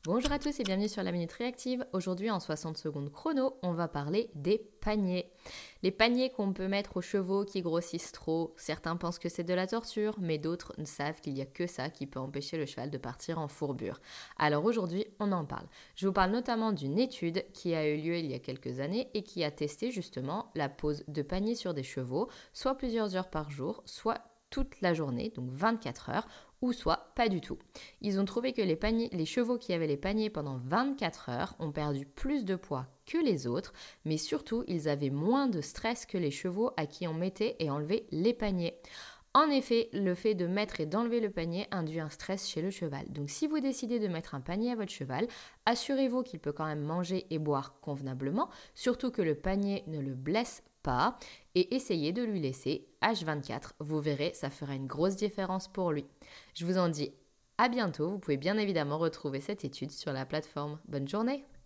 Bonjour à tous et bienvenue sur la Minute Réactive. Aujourd'hui en 60 secondes chrono, on va parler des paniers. Les paniers qu'on peut mettre aux chevaux qui grossissent trop, certains pensent que c'est de la torture, mais d'autres savent qu'il n'y a que ça qui peut empêcher le cheval de partir en fourbure. Alors aujourd'hui, on en parle. Je vous parle notamment d'une étude qui a eu lieu il y a quelques années et qui a testé justement la pose de paniers sur des chevaux, soit plusieurs heures par jour, soit toute la journée, donc 24 heures, ou soit pas du tout. Ils ont trouvé que les chevaux qui avaient les paniers pendant 24 heures ont perdu plus de poids que les autres, mais surtout, ils avaient moins de stress que les chevaux à qui on mettait et enlevait les paniers. En effet, le fait de mettre et d'enlever le panier induit un stress chez le cheval. Donc si vous décidez de mettre un panier à votre cheval, assurez-vous qu'il peut quand même manger et boire convenablement, surtout que le panier ne le blesse pas, et essayez de lui laisser H24. Vous verrez, ça fera une grosse différence pour lui. Je vous en dis à bientôt. Vous pouvez bien évidemment retrouver cette étude sur la plateforme. Bonne journée!